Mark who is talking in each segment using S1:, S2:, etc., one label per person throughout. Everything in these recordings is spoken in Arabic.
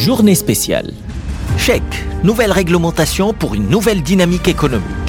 S1: Journée spéciale. Chèque, nouvelle réglementation pour une nouvelle dynamique économique.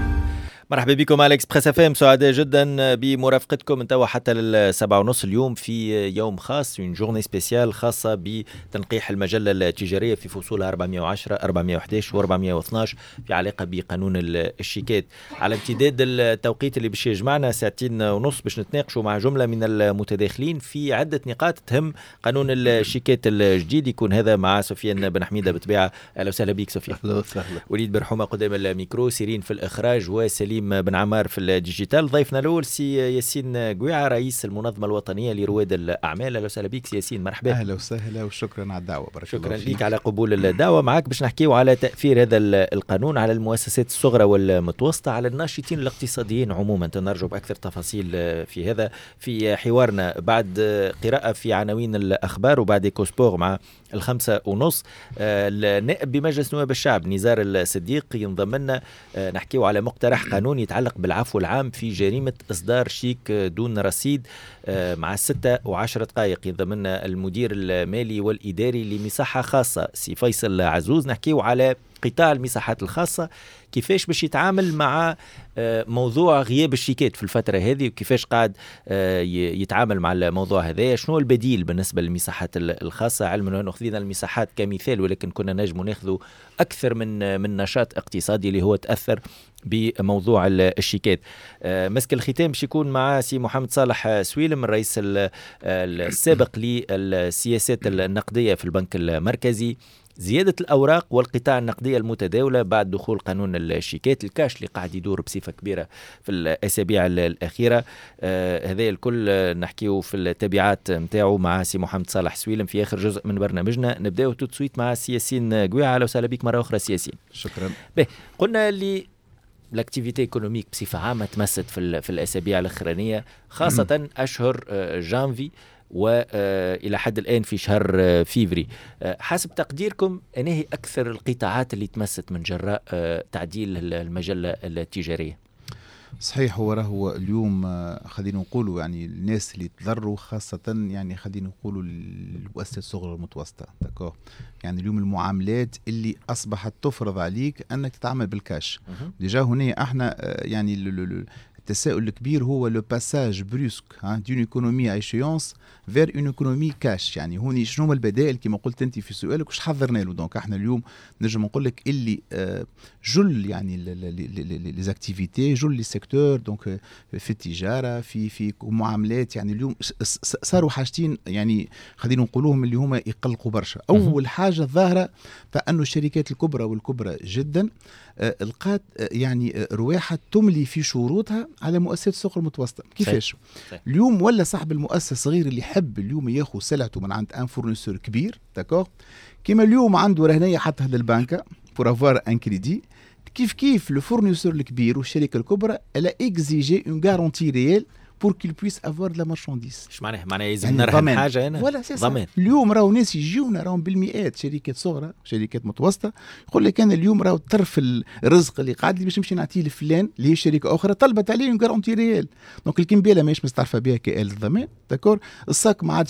S1: مرحبا بكم على اكسبريس اف ام. سعداء جدا بمرافقتكم من توا حتى للسبعة ونص اليوم في يوم خاص، une journée spéciale خاصة بتنقيح المجلة التجارية في فصولها 410 411 و 412 في علاقة بقانون الشيكات. على امتداد التوقيت اللي باش يجمعنا ساعتين ونص باش نتناقشوا مع جملة من المتداخلين في عدة نقاط تهم قانون الشيكات الجديد. يكون هذا مع سفيان بن حميدة بطبيعة. اهلا وسهلا بك سفيان.
S2: اهلا وسهلا.
S1: وليد برحومة قدام الميكرو، سيرين في الإخراج وسليم بن عمار في الديجيتال. ضيفنا الأول سي ياسين قويعة رئيس المنظمة الوطنية لرواد الأعمال. أهلا وسهلا بك سي ياسين، مرحبا.
S2: أهلا وسهلا وشكرا على الدعوة.
S1: شكرا لك على قبول الدعوة. معك باش نحكيو على تأثير هذا القانون على المؤسسات الصغرى والمتوسطة، على الناشطين الاقتصاديين عموما. نرجو بأكثر تفاصيل في هذا في حوارنا بعد قراءة في عناوين الأخبار وبعد إيكوسبور مع 5:30. النائب بمجلس نواب الشعب نزار الصديق ينضم لنا. نحكيو على مقترح قانون يتعلق بالعفو العام في جريمة إصدار شيك دون رصيد. مع 6:10 ينضم لنا المدير المالي والإداري لمساحة خاصة سي فيصل عزوز. نحكيو على قطاع المساحات الخاصة، كيفاش باش يتعامل مع موضوع غياب الشيكات في الفترة هذه، وكيفاش قاعد يتعامل مع الموضوع هذا. شنو البديل بالنسبة للمساحات الخاصة، علما أنه أخذنا المساحات كمثال ولكن كنا نجم ناخذ أكثر من نشاط اقتصادي اللي هو تأثر بموضوع الشيكات. مسك الختام باش يكون مع سي محمد صالح سويلم الرئيس السابق للسياسات النقدية في البنك المركزي. زيادة الأوراق والقطاع النقدية المتداولة بعد دخول قانون الشيكات، الكاش اللي قاعد يدور بصفة كبيرة في الأسابيع الأخيرة. هذا الكل نحكيه في التبعات متاعه مع سي محمد صالح سويلم في آخر جزء من برنامجنا. نبدأ توتسويت مع سياسين قويعة. أهلا وسهلا بك مرة أخرى سياسين.
S2: شكرا.
S1: قلنا اللي الاكتيفيتي ايكونوميك بصفة عامة تمست في الأسابيع الأخرانية، خاصة أشهر جانفي وإلى حد الآن في شهر فيفري. حسب تقديركم أنه هي أكثر القطاعات اللي تمست من جراء تعديل المجلة التجارية؟
S2: صحيح. هو اليوم خلينا نقولوا يعني الناس اللي تضروا خاصة يعني خلينا نقولوا المؤسسات الصغرى والمتوسطة. يعني اليوم المعاملات اللي أصبحت تفرض عليك أنك تتعامل بالكاش. ديجا هنا احنا يعني التساؤل الكبير هو لو باساج بروسك دون ايكونومي ايشيونس فير اون ايكونومي كاش. يعني هوني شنو هما البدائل كما قلت انت في سؤالك وش حضرنا له. دونك احنا اليوم نجم نقول لك اللي جل يعني لي زاكتيفيتي جل لي سيكتور دونك في التجاره في معاملات. يعني اليوم صاروا حاجتين يعني خلينا نقولوهم اللي هما يقلقوا برشا. اول حاجه الظاهره فانه الشركات الكبرى والكبرى جدا لقات يعني رواحة تملي في شروطها على مؤسسات الصغرى المتوسطة. كيفاش؟ اليوم ولا صاحب المؤسسة الصغير اللي يحب اليوم ياخذ سلعته من عند ان فورنيسور كبير كما اليوم عنده رهنية حتى للبنكة pour avoir un crédit. كيف le fournisseur الكبير والشركة الكبرى elle a exigé une garantie réelle pour qu'il puisse avoir de la marchandise.
S1: ايش معناها يلزم نرهن حاجه هنا
S2: ولا ضمان. اليوم راهو ناس يجيونا راهم بالمئات شركات صغرى شركات متوسطه يقول لك انا اليوم راهو طرف الرزق اللي قاعد لي باش نمشي نعطيه لفلان اللي هي شركه اخرى طلبت عليه اون غارونتي ريال. دونك الكمبيله ماهيش مستعرفه بها كآل الضمان. الصاك ما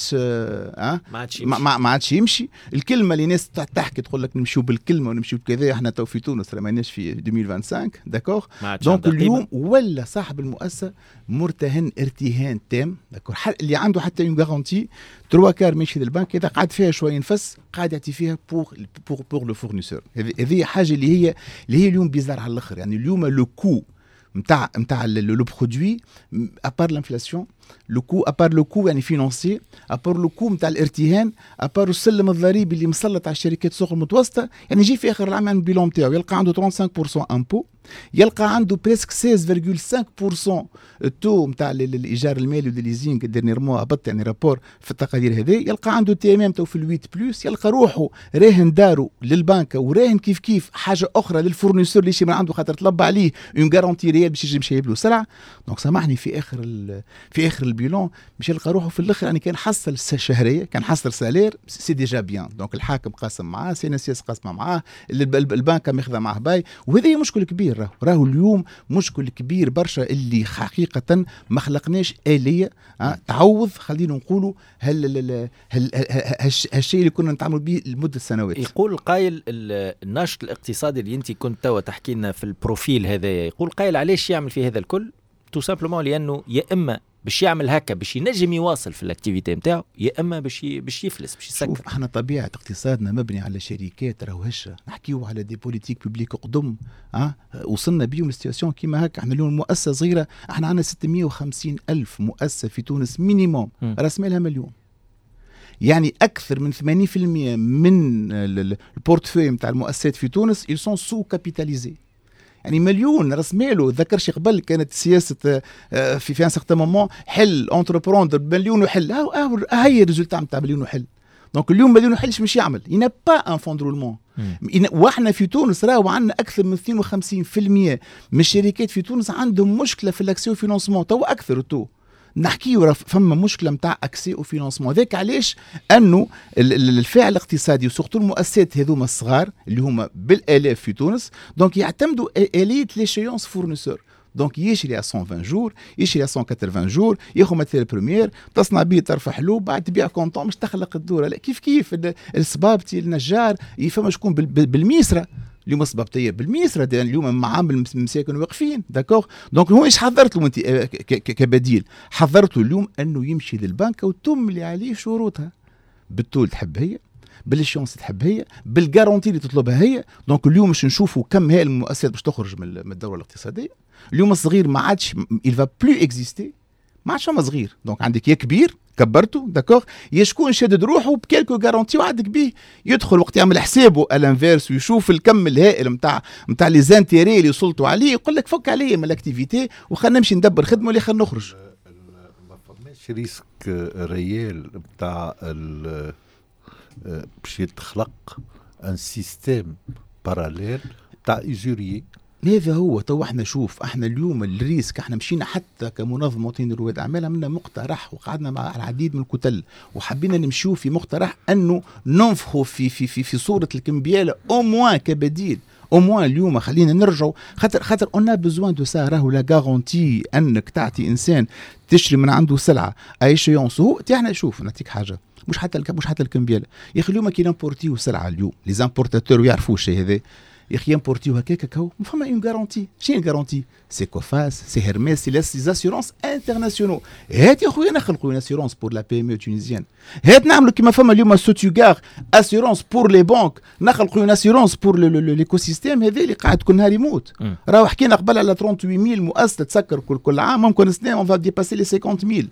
S2: عادش يمشي. الكلمه اللي ناس تحكي تقول لك نمشيو بالكلمه ونمشيو بكذا. احنا تو في تونس ماناش في 2025. دونك اليوم ولا صاحب المؤسسه مرتهن ارتهان تام. اللي عنده حتى اون غارونتي 3 ماشي للبنك اذا قعد فيها شويه نفس قاعد يعطي فيها بور لو فورنيسور. هذه حاجه اللي هي اليوم بيزار على الاخر. يعني اليوم لو كو نتاع لو برودوي ابار لانفلاسيون لو كو ابار لو كو يعني فينانسي ابار لو كو نتاع الارتهان ابار السلم الضريبي اللي مسلط على الشركات الصغرى المتوسطه. يعني يجي في اخر العام البيلون نتاعو يلقى عنده 35% امبو، يلقى عنده بريسك 16.5% التو نتاع الايجار المالي والليزينغ ديرنييرمون هبط يعني رابور في التقارير هذه. يلقى عنده تي ام ام تو في الويت بلس، يلقى روحه راهن دارو للبنك وراهن كيف حاجه اخرى للفورنيسور اللي يمشي من عنده خاطر طلب عليه اون غارونتي ريال باش يجي يمشي له سلعه. دونك سامحني في اخر اخر البيلون مش يلقى روحه في الاخر يعني كان حصل شهريه، كان حصل سالير سي ديجا بيان. دونك الحاكم قاسم معاه، سي اس قاسمه معاه، البنك ماخذه معاه باي، وهذا مشكل كبير. راهو اليوم مشكل كبير برشا اللي حقيقه ما خلقناش آلية تعوض خلينا نقولوا هالشيء اللي كنا نتعامل به لمده سنوات.
S1: يقول قايل الناشط الاقتصادي اللي انت كنت توا تحكي لنا في البروفيل هذايا، يقول قايل علاش يعمل في هذا الكل؟ تو سامبلومون لانه يا اما باش يعمل هكا باش ينجم يواصل في الاكتيفيتي نتاعو، يا اما باش يفلس باش يسكر.
S2: شوف احنا طبيعه اقتصادنا مبني على شركات، راهو هشة نحكيو على دي بوليتيك بوبليك قدم وصلنا بيهم لسيتياسيون كيما هكا. احنا اليوم مؤسسه صغيره، احنا عندنا 650 الف مؤسسه في تونس مينيموم راس مالها مليون، يعني اكثر من 80% من البورتفوي نتاع المؤسسات في تونس ils sont sous-capitalisés. يعني مليون راس ماله. ذكرش قبل كانت سياسه في ان سيغتان مومون حل انتربروندر بمليون وحل، هاي الريزولتا نتاع مليون وحل. دونك اليوم مليون وحل مش يعمل ينا با ان فون رولمون. واحنا في تونس راهو عندنا اكثر من 52% من الشركات في تونس عندهم مشكله في الاكسيو فينانسمون، تو اكثر تو نحكيو فما مشكله نتاع اكسي او فينانسمون. ذاك علاش انه الفاعل الاقتصادي وسورتو المؤسسات هذوما الصغار اللي هما بالالاف في تونس، دونك يعتمدوا اليه ليشيونس فورنيسور. دونك يشري 120 جور، يشري 180 جور، ياخذ ماتيريال بريمير، تصنع به ترفع له، بعد تبيع كونطون مش تخلق الدوره. لا كيف الصبابتي النجار يفهم شكون بالميسره اليوم صبابتيه بالميسره اليوم معامل مساكن واقفين داكوغ. دونك هو ايش حضرت له انت كبديل؟ حضرته اليوم انه يمشي للبنك وتملي عليه شروطها، بالطول تحب هي، بالشونس تحب هي، بالجارونتي اللي تطلبها هي. دونك اليوم مش نشوفوا كم هي المؤسسات باش تخرج من الدوره الاقتصاديه. اليوم الصغير ما عادش il va plus exister، ما عادش فما صغير. دونك عندك يا كبير كبرته داكوغ، يا شكون شادد روحه بكالكو غارونتي وعدك بيه يدخل وقت يعمل حسابه الانفيرس ويشوف الكم الهائل نتاع لي زانتيري اللي وصلتوا عليه، يقول لك فك عليا من الاكتيفيتي وخلينا نمشي ندبر خدمه ولا خلينا نخرج.
S3: ما فماش ريسك ريال نتاع باش يتخلق ان سيستيم باراليل تاع ايجوريي.
S2: هذا هو تو احنا شوف احنا اليوم الريسك، احنا مشينا حتى كمنظمه وطنيه رواد اعمال عملنا مقترح وقعدنا مع العديد من الكتل وحبينا نمشيو في مقترح انه ننفخوا في صوره الكمبياله او موان كبديل. او موان اليوم خلينا نرجعوا خاطر اون بوزوان دو سا. راهو لا غارونتي انك تعطي انسان تشري من عنده سلعه اي شيونس. هو احنا شوف نعطيك حاجه مش حتى الكمبياله يا اخي. اليوم كي نمبورتيو سلعه اليوم لي زامبورتاتور يعرفوا الشيء هذا يا اخي، يمبورتيو هكاك كاو ما فما اون غارونتي. شنو الغارونتي؟ سي كوفاس، سي هيرميس، سي لي اسيورونس انترناسيونال. هات يا خويا نخلقوا اون اسيورونس بور لا بي ام او تونيزيان. هات نعملوا كيما فما اليوم سوتيغار اسيورونس بور لي بانك، نخلقوا اون اسيورونس بور ليكو سيستيم هذا اللي قاعد كل نهار يموت. راهو حكينا قبل على 38000 مؤسسه تسكر كل عام، ممكن سنه اون فا ديباسي لي 50000.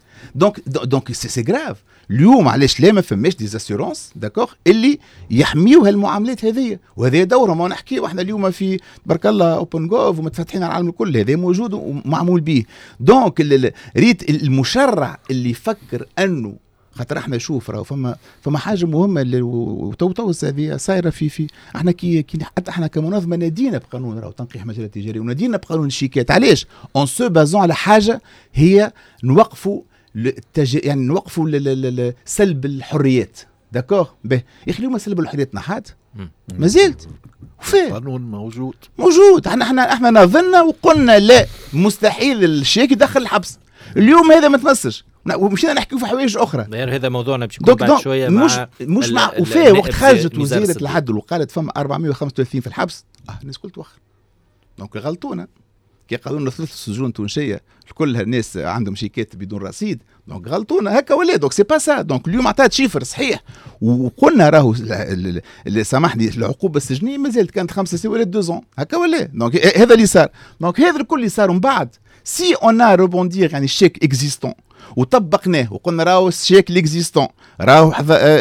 S2: دونك سي غراف. اليوم علاش لا ما فماش دي اسيورونس داكوغ اللي يحميوا هالمعاملات هذه؟ وهذا دورهم. ما نحكيو احنا اليوم في برك الله اوبن جوف ومتفتحين على العالم الكل، هذا موجود ومعمول به. دونك ريت المشرع اللي يفكر انه خاطر احنا نشوف راهو فما حاجه مهمه وتو هذه صايره في احنا كي حتى احنا كمنظمه نادينا بقانون راهو تنقيح مجالات تجاريه ونادينا بقانون الشيكات. علاش؟ اون سو بازون على حاجه هي نوقفوا يعني نوقفوا سلب الحريات داكوغ. به يا اخي اليوم سلب الحريات نحات ما زلت وفيه
S3: قانون
S2: موجود. احنا نظلنا وقلنا لا مستحيل الشيك يدخل الحبس. اليوم هذا ما تمسش ومشينا نحكيو في حوايج اخرى.
S1: هذا موضوعنا باش يكون بعد شويه
S2: مش مع وفيه وقت خرجت وزيره العدل وقالت فما 435 في الحبس، الناس كل توخر. دونك غلطونا كي قالوا لنا 3 سجون تونسيه كل الناس عندهم شيكات بدون رصيد. دونك غلطونا هكا ولا دونك سي با سا. دونك اليوم عطات شيفر صحيح وقلنا راهو اللي سامحني العقوبه السجنيه مازالت كانت 5 سنين ولا 2 هكا ولا. دونك هذا اللي صار. دونك هذا الكل اللي صار من بعد سي اون ا روبوندير يعني الشيك اكزيستون وطبقناه وقلنا راهو الشيك ليكزيستون راهو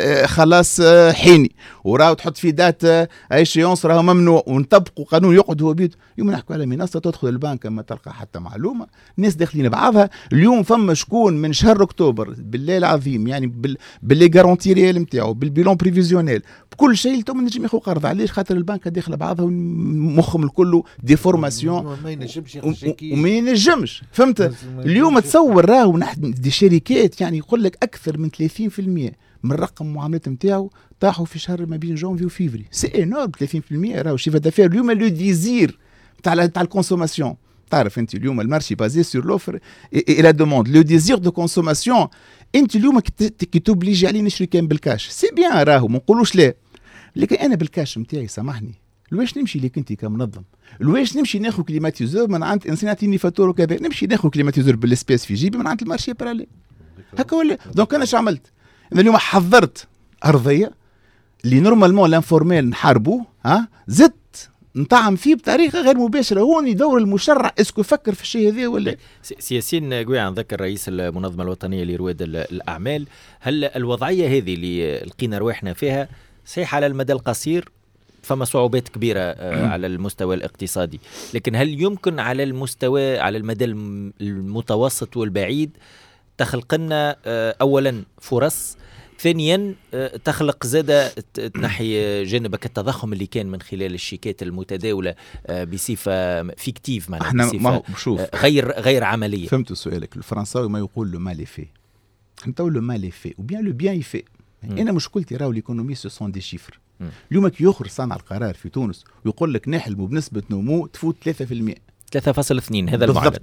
S2: خلاص حيني وراهو تحط في دات ايشيونس راهو ممنوع ونطبقوا قانون يقعد هو بيد. اليوم نحكوا على منصه تدخل البنك ما تلقى حتى معلومه، الناس داخلين بعضها. اليوم فما شكون من شهر اكتوبر بالله العظيم يعني باللي غارونتي ريال نتاعو بالبيلون بريفيزيونيل بكل شيء تو نجم ياخذ قرض. علاش؟ خاطر البنك داخله بعضها مخهم الكل ديفورماسيون
S3: ما ينجمش
S2: وما ينجمش. فهمت؟ اليوم تصور راهو دي شركات يعني يقول لك اكثر من 30% من رقم المعاملات نتاعو طاحوا في شهر ما بين جونفي وفيفري. سي انورم 30%. راهو شيفر دافير اليوم لو ديزير تاع الكونسوماسيون. تعرف انت اليوم المارشي بازي سور لوفر اي لا دوموند. لو ديزير دو كونسوماسيون انت اليوم كي توبليجي عليه نشري كان بالكاش سي بيان راهو ما نقولوش لا، لكن انا بالكاش نتاعي سامحني لواش نمشي لك انت كمنظم؟ لواش نمشي ناخذ كليماتيزور من عند انسان يعطيني فاتوره وكذا؟ نمشي ناخذ كليماتيزور بالسبيس في جيبي من عند المارشي برالي هكا ولا؟ دونك انا اش عملت؟ انا اليوم حضرت ارضيه اللي نورمالمون لانفورميل نحاربوه، زدت نطعم فيه بطريقه غير مباشره. هون دور المشرع اسكو فكر في الشيء هذا ولا؟
S1: سياسين قويع نذكر رئيس المنظمه الوطنيه لرواد الاعمال، هل الوضعيه هذه اللي لقينا رواحنا فيها صحيح على المدى القصير فما صعوبات كبيره على المستوى الاقتصادي، لكن هل يمكن على المدى المتوسط والبعيد تخلق لنا اولا فرص، ثانيا تخلق زادة تنحي جانبك التضخم اللي كان من خلال الشيكات المتداولة بصفة فيكتيف،
S2: معناها بصفة
S1: غير عملية.
S2: فهمت سؤالك. الفرنساوي ما يقول لو مال في، انت لو مال في وبيان لو بيان يفي. انا مشكلتي راهو ليكونومي سو سون دي شيفر. اليوم كي يخرج صانع القرار في تونس ويقول لك نحلموا بنسبة نمو تفوت 3%،
S1: 3.2 هذا المعدل.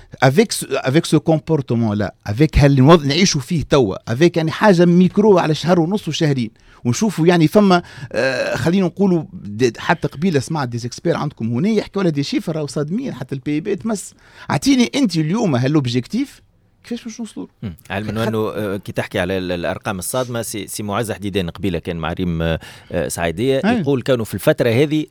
S2: avec ce comportement là, avec هالوضع نعيشوا فيه توا، avec يعني حاجه ميكرو على شهر ونص وشهرين، ونشوفوا يعني فما خلينا نقولوا حتى قبيله سمعت دي اكسبير عندكم هنا يحكوا على دي شيفر او صادمين، حتى البي بي تمس. اعطيني انت اليوم هالوبجيكتيف كيفاش باش نوصلوا؟
S1: علما انه كي تحكي على الارقام الصادمه، سي معز حديدان قبيله كان مع ريم سعيديه يقول كانوا في الفتره هذه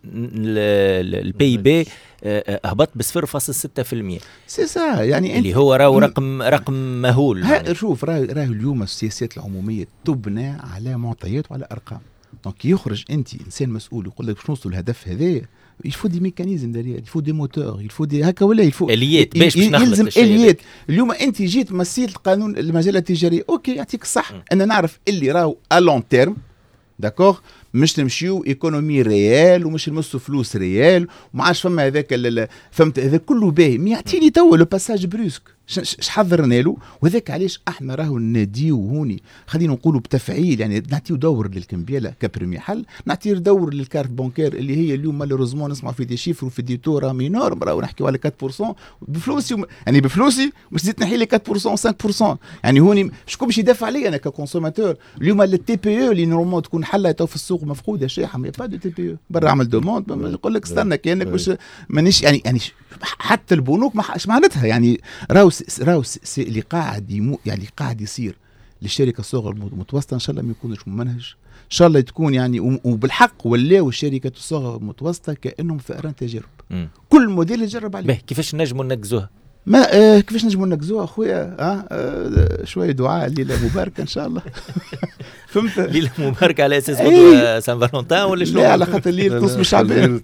S1: البي بي هبط ب 0.6%.
S2: سي سا يعني
S1: اللي هو راهو رقم مهول.
S2: شوف راهو اليوم السياسات العموميه تبنى على معطيات وعلى ارقام. دونك يخرج انت انسان مسؤول يقول لك باش نوصلوا الهدف هذا، يفو دي ميكانيزم دارير، يفو دي موتور، يفو دي هكا ولا يفو
S1: اليات باش
S2: يلزم اليات. اليوم انت جيت مسيت القانون المجال التجاري، اوكي يعطيك الصح. انا نعرف اللي راهو الون تيرم داكوغ، مش نمشيو ايكونومي ريال ومش نمسوا فلوس ريال وما عادش فما هذاك فهمت، هذا كله باهي. مي يعطيني توا لو باساج بروسك اش حضرنا له، وذاك علاش احنا راهو ناديو هوني خلينا نقولوا بتفعيل، يعني نعطيو دور للكمبياله كبرمي حل، نعطيو دور للكارت بانكير اللي هي اليوم مالوريزمون نسمع في دي شيفر وفي دي تو راه مينورم، راهو نحكيو على 4% بفلوسي، يعني بفلوسي مش زيد نحي لي 4% 5%. يعني هوني شكون باش يدافع عليا انا ككونسوماتور؟ اليوم التي بي او اللي نورمال تكون حله تو في السوق مفقوده شيحه، ما با دو تي بي او برا عمل دوموند يقول لك استنى كانك باش مانيش يعني حتى البنوك ما معناتها يعني راهو اللي قاعد يعني قاعد يصير للشركه الصغرى المتوسطه ان شاء الله ما يكونش ممنهج، ان شاء الله تكون يعني وبالحق ولاو الشركات الصغرى المتوسطه كانهم ثأران تجارب. كل موديل يجرب عليه.
S1: كيفاش نجموا ننقزوها؟
S2: ما كيفاش نجموا ننقزوها اخويا؟ شويه دعاء ليله مباركه ان شاء الله. فهمت؟
S1: ليله مباركه على اساس غدوه سان فالونتان ولا شنو؟
S2: لا على خاطر ليله نص من شعبان.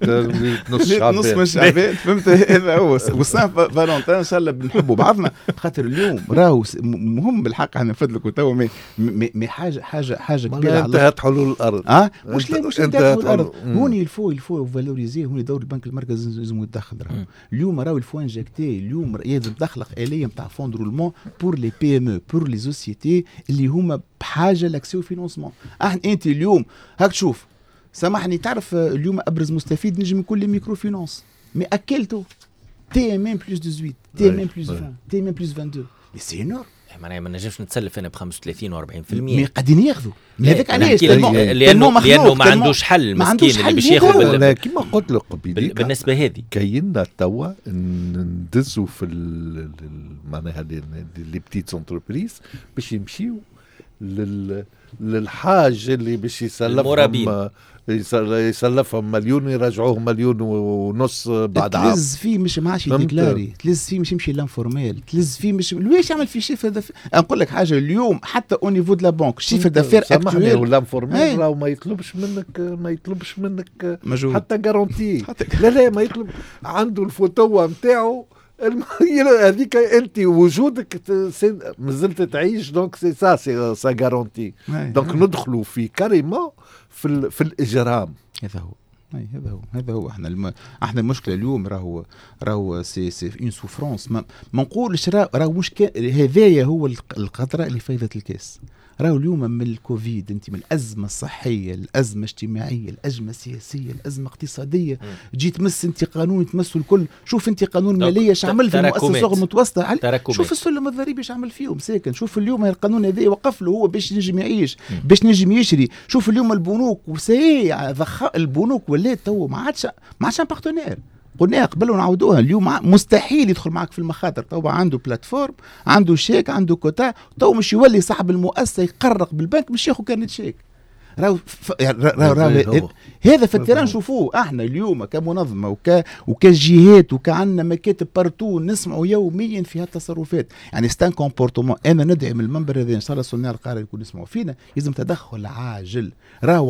S2: نص من شعبان فهمت؟ هذا هو. وسان فالونتان ان شاء الله بنحبوا بعضنا، خاطر اليوم راهو مهم بالحق احنا نفدلكوا توا مي حاجه كبيره.
S3: انتهت حلول الارض.
S2: مش انتهت حلول الارض. هوني الفو فالوريزي، هوني دور البنك المركزي لازم يتدخل. اليوم راهو الفو انجكتي، اليوم لازم تخلق آلية نتاع فون رولمون بور لي بي ام او بور لي سوسيتي اللي هما بحاجه لاكسيو فينونسمون. انت اليوم هاك تشوف سامحني، تعرف اليوم ابرز مستفيد نجم يكون لي ميكرو فينانس، مي اكلتو تي ام ام بلس 18 تي ام ام بلس 20 تي ام ام بلس 22 سي انور.
S1: معناها ما نجمش نتسلف انا ب 35 و40%.
S2: مي قاعدين ياخذوا هذاك علاش؟
S1: لانه ما عندوش حل مسكين اللي باش ياخذ.
S3: كما قلت لك قبيل
S1: بالنسبه هذه
S3: كايننا توا ندزوا في معناها لي بتيت انتربريز باش يمشيو للحاج اللي باش يسلفهم مليون يرجعوه مليون ونص بعد عام.
S2: تلز فيه مش معاش يديكلاري، تلز فيه مش يمشي لانفورميل، تلز فيه مش ليش يعمل في شيفر دافير. نقول لك حاجه اليوم حتى او نيفو دو لا بانك شيفر دافير
S3: اكتويل ولا انفورميل راهو ما يطلبش منك
S2: مجهود.
S3: حتى جارونتي. لا ما يطلب، عنده الفوتوه نتاعو هذيك انت وجودك مازلت تعيش، دونك سي سا غارونتي. دونك ندخلوا في كاريمون في الاجرام.
S2: هذا هو هذا هو احنا المشكله اليوم راهو سي اون سوفرونس، ما نقولش راهو مش هذايا هو القطره اللي فايضه الكاس. راهو اليوم من الكوفيد، انت من الازمه الصحيه، الازمه الاجتماعيه، الازمه السياسيه، الازمه الاقتصاديه، جيت تمس انت قانون تمسوا الكل. شوف انت قانون الماليه شعمل في المؤسسه الصغرى المتوسطه، شوف السلم الضريبي شعمل فيهم ساكن. شوف اليوم القانون هذا يوقف له هو باش نجم يعيش، باش نجم يشري. شوف اليوم البنوك البنوك ولات تو ما عادش بارتنير. قلناها قبل ونعودوها، اليوم مستحيل يدخل معك في المخاطر. تو عنده بلاتفورم، عنده شيك، عنده كوتا، تو مش يولي صاحب المؤسسه يقرق بالبنك باش ياخذ كارنت شيك. راهو هذا في التيران نشوفوه احنا اليوم كمنظمه وكجهات وكعنا مكاتب بارتو نسمعوا يوميا في هالتصرفات. يعني ستان كومبورتمون. انا ندعي من المنبر هذا ان شاء الله صناع القرار يكون يسمعوا فينا، لازم تدخل عاجل. راهو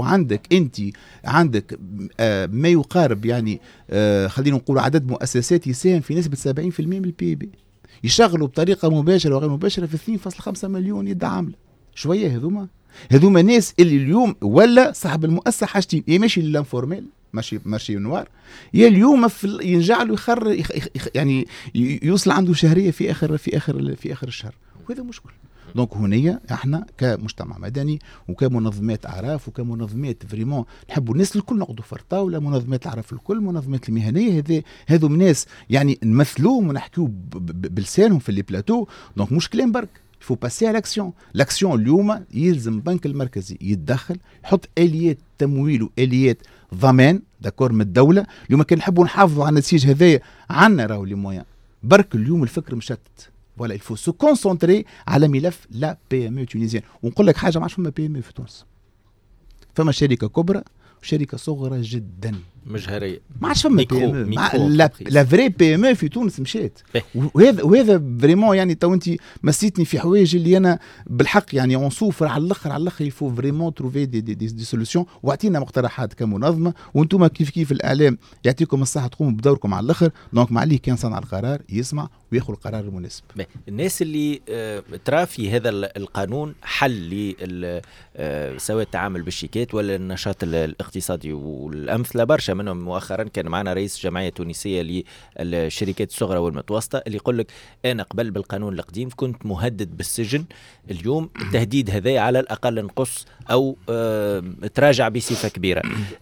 S2: عندك ما يقارب يعني خلينا نقول عدد مؤسسات يساهم في نسبه 70% من البي بي، يشغلوا بطريقه مباشره وغير مباشره في 2.5 مليون يد عامله. شويه هذوما ناس اللي اليوم ولا صاحب المؤسسه حاجتين، يا ماشي للانفورميل ماشي نوار، يا اليوم ينجعلوا يعني يوصل عنده شهريه في اخر الشهر، وهذا مشكل. دونك هنا احنا كمجتمع مدني وكمنظمات اعراف وكمنظمات فريمون نحبوا الناس الكل نقعدوا في الطاوله، منظمات الاعراف الكل، منظمات المهنيه، هذو ناس يعني نمثلوهم ونحكيوا بلسانهم في لي بلاتو. دونك مش كلام برك، فو باسي على لاكسيون. اليوم يلزم البنك المركزي يتدخل، يحط اليات تمويل واليات ضمان داكور من الدوله. اليوم كان نحبوا نحافظوا على النسيج هذايا، عندنا راهو لي مويان برك. اليوم الفكر مشتت، ولا الفو سو كونسونتري على ملف لا بي ام او تونيزيان. ونقول لك حاجه، ما عادش فما بي ام او في تونس، فما شركه كبرى وشركه صغرى جدا
S1: مجهريه،
S2: ما عادش فما بي ام او. لا فري بي ام او في تونس مشات. وهذا فريمون يعني تو انت مسيتني في حوايج اللي انا بالحق يعني اون سوفر على الاخر يفو فريمون تروفي دي سوليسيون. واعطينا مقترحات كمنظمه، وانتم كيف الاعلام يعطيكم الصحه تقوموا بدوركم على الاخر. دونك ما عليه كان صنع القرار يسمع وياخذ القرار المناسب.
S1: الناس اللي ترى في هذا القانون حل سواء التعامل بالشيكات ولا النشاط الاقتصادي، والامثله برشا منهم. مؤخرا كان معنا رئيس جمعيه تونسيه للشركات الصغرى والمتوسطه اللي يقول لك انا قبل بالقانون القديم كنت مهدد بالسجن، اليوم التهديد هذا على الاقل نقص او تراجع بصفه كبيره.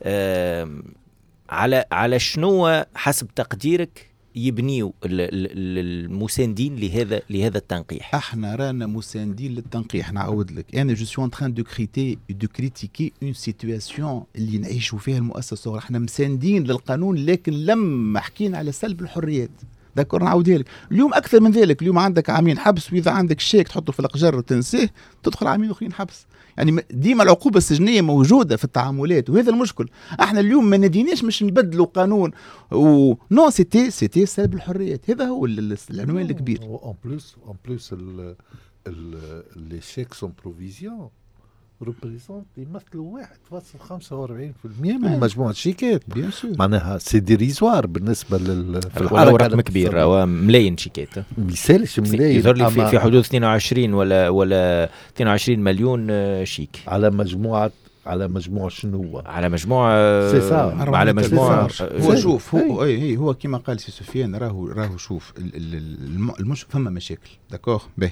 S1: على شنو حسب تقديرك يبنيوا المساندين لهذا التنقيح؟
S2: احنا رانا مساندين للتنقيح. نعاود لك، انا جو سو ان تران دو كريتيكي اون سيتوياسيون اللي نعيشوا فيها المؤسسه الصغرى. احنا مساندين للقانون، لكن لما حكينا على سلب الحريات داكور نعاودها لك. اليوم اكثر من ذلك، اليوم عندك عامين حبس، واذا عندك شيك تحطه في القجر وتنسيه تدخل عامين اخرين حبس. يعني ديما العقوبه السجنيه موجوده في التعاملات، وهذا المشكل. احنا اليوم ما نديناش مش نبدلوا قانون نو سيتي سلب الحريات. هذا هو العنوان الكبير.
S3: اون بلوس لي شيك سون بروفيزيون ريبريزونت يمثلوا 1.45% من مجموعة الشيكات.
S2: بيان سور
S3: معناها سي ديريزوار بالنسبة في
S1: الحركة. رقم كبير، هو ملايين شيكات،
S3: مثالش ملايين.
S1: يظهر لي في حدود 22 ولا 22 مليون شيك
S3: على مجموعة شنو؟
S1: على مجموعة
S2: هو شوف هو كما قال سي سفيان، راهو شوف فما مشاكل داكور به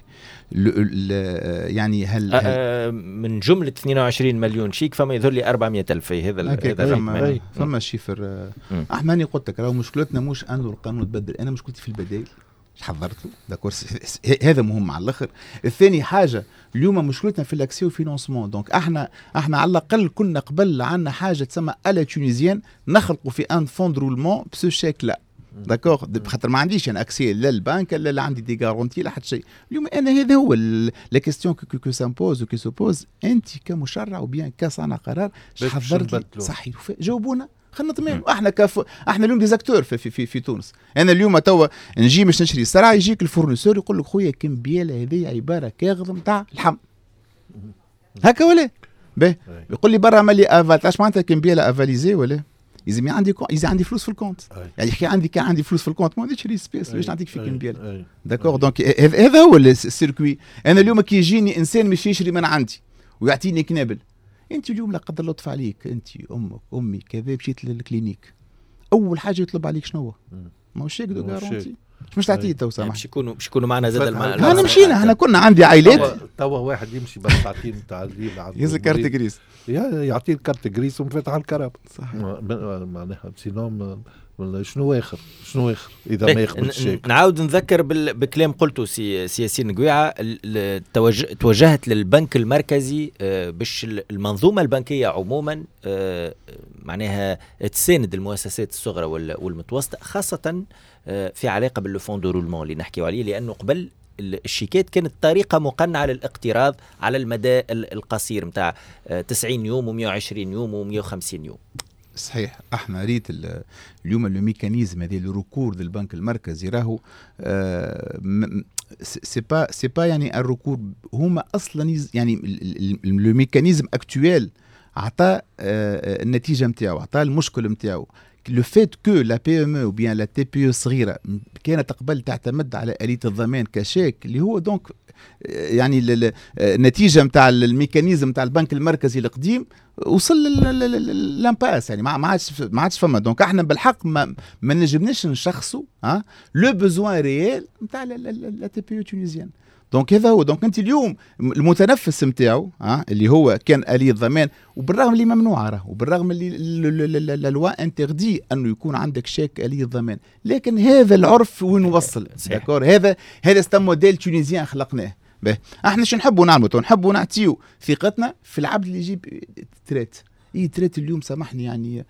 S2: يعني هل
S1: من جملة 22 مليون شيك فما يظهر لي 400,000. هذا
S2: فما شيفر. احنا قلت لك راهو مشكلتنا مش انه القانون تبدل، انا مشكلتي في البدائل حضرته داكور. هذا مهم على الاخر. الثاني حاجه اليوم مشكلتنا في الاكسي وفينانسمون. دونك احنا على الاقل كنا قبل عندنا حاجه تسمى الا تونيزيان، نخلقوا في ان فون رولمون بسو شيك لا داكور، خاطر ما عنديش انا اكسي لا البنك لا عندي دي غارونتي لا حتى شيء. اليوم انا هذا هو لا كيستيون كو سامبوز وكي سوبوز. انت كمشرع وبيان كصانع قرار حضرت صحيح جاوبونا خلنا نطمئن. احنا اليوم ديزاكتور في تونس. انا اليوم توا نجي باش نشري سرعه، يجيك الفورنيسور يقول لك خويا كمبياله هذه عباره كاغذ نتاع اللحم هكا ولا باهي، يقول لي برا عمل لي افال. تعرف معناتها كمبياله افاليزي ولا يلزم عندي فلوس في الكونت. يعني كان عندي فلوس في الكونت ما نشري سبيس باش نعطيك في كمبياله داكور. دونك هذا هو السيركوي. انا اليوم كي يجيني انسان مش يشري من عندي ويعطيني كنابل، انت اليوم لا قدر الله طفى عليك، انت امك امي كذا مشيت للكلينيك، اول حاجه يطلب عليك شنو؟ ماهوش هيك دو غارونتي مش تعطيه تو سامح.
S1: باش يكونوا معنا زاد
S2: احنا مشينا، احنا كنا عندي عائلات
S3: توا واحد يمشي بس تعطيه تعديل
S2: يهز الكارت جريس،
S3: يعطيه الكارت جريس ومفتح الكرب
S2: صح.
S3: معناها سينوم شنو اخر اذا ما يقبل الشيك.
S1: نعاود نذكر بكلام قلته سي ياسين قويعه، توجهت للبنك المركزي باش المنظومه البنكيه عموما معناها تساند المؤسسات الصغرى والمتوسطه، خاصه في علاقه بالفون دو رولمون اللي نحكيو عليه، لانه قبل الشيكات كانت طريقه مقنعه للاقتراض على المدى القصير متاع 90 يوم و120 يوم و150 يوم.
S2: صحيح. احنا ريت اليوم الميكانيزم هذا الركور للبنك المركزي راهو سي با يعني الركور هما اصلا يعني الميكانيزم اكتويل عطى النتيجه نتاعو، عطى المشكل نتاعو. لو فيت كو لا بي ام او بيان لا تي بي او صغيره كانت قبل تعتمد على آلية الضمان كشيك اللي هو دونك يعني النتيجه نتاع الميكانيزم نتاع البنك المركزي القديم وصل للامباس، يعني ما عادش فما. دونك احنا بالحق ما نجمناش نشخصوا لو بوزوان ريال نتاع لا تي بي او تونيزيان. دونك هذا هو. دونك انت اليوم المتنفس نتاعو اللي هو كان آلية ضمان، وبالرغم اللي ممنوعه راه، وبالرغم اللي لوا انتردي انه يكون عندك شيك آلية ضمان، لكن هذا العرف وين وصل؟ داكور، هذا ستان موديل تونيزيان خلقناه. احنا شو نحبوا نعملوا؟ نحبوا نعطيو ثقتنا في العبد اللي يجيب تريت. تريت اليوم سامحني يعني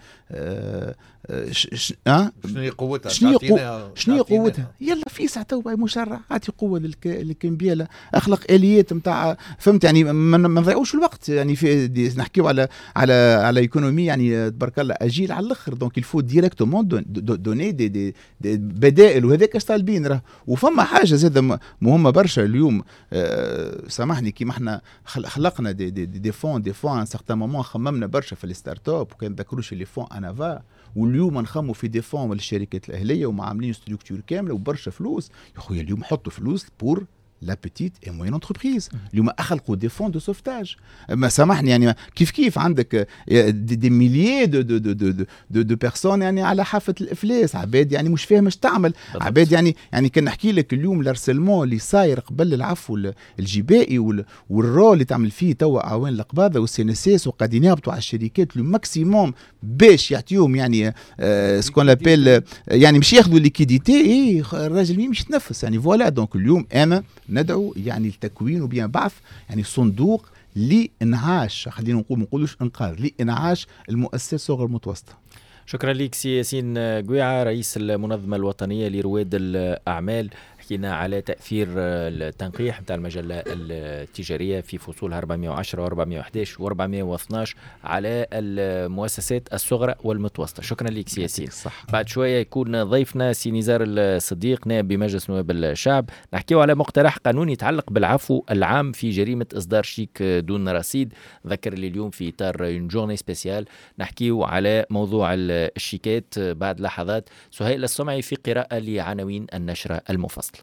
S3: شنو قوتها؟
S2: شنو قوتها؟ يلا في ساعه تو مشرع اعطي قوه للكمبياله، اخلق اليات نتاع فهمت يعني ما نضيعوش الوقت يعني في نحكيو على ايكونومي يعني تبارك الله اجيل على الاخر. دونك الفو ديريكتومون دوني دي بدائل، وهذاك اش طالبين راه. وفما حاجه زاده مهمه برشا اليوم سامحني، كيما احنا خلقنا دي فون ان سارتان مومون، خممنا برشا في الستارت اب وكان ذكروش لي فون انافا، واليوم نخموا في دي فون للشركات الاهليه ومعاملين ستركتور كامله وبرشا فلوس. يا خويا اليوم حطوا فلوس بور لا بيتيت اي موين انتربريز. اليوم اخلقوا دي فون دو سوفتاج. ما سامحني يعني كيف عندك دي ميليي دو بيرسون يعني على حافه الافلاس، عباد يعني مش فاهم اش تعمل، عباد يعني كان نحكي لك اليوم الارسلمون اللي صاير قبل العفو الجبائي والرول اللي تعمل فيه توا اعوان القباضه والسي ان اس اس، وقاعدين يهبطوا على الشركات لو ماكسيموم باش يعطيهم يعني سكون لابيل يعني مش ياخذوا ليكيديتي. الراجل مش يتنفس يعني فوالا. دونك اليوم انا ندعو يعني التكوين وبيان بعث يعني صندوق لإنعاش، خلينا نقولوش إنقاذ، لإنعاش المؤسسات الصغرى المتوسطة.
S1: شكرا لك سي ياسين قويعة، رئيس المنظمة الوطنية لرواد الأعمال. حكينا على تأثير التنقيح نتاع المجلة التجارية في فصولها 410 و411 و412 على المؤسسات الصغرى والمتوسطة. شكرا لك سي ياسين. بعد شوية يكون ضيفنا سي نزار الصديق نائب بمجلس نواب الشعب، نحكيه على مقترح قانون يتعلق بالعفو العام في جريمة إصدار شيك دون رصيد. ذكر لي اليوم في إطار جورني سبيسيال نحكيه على موضوع الشيكات بعد لحظات. سهيل السمعي في قراءة لعناوين النشرة المفصلة.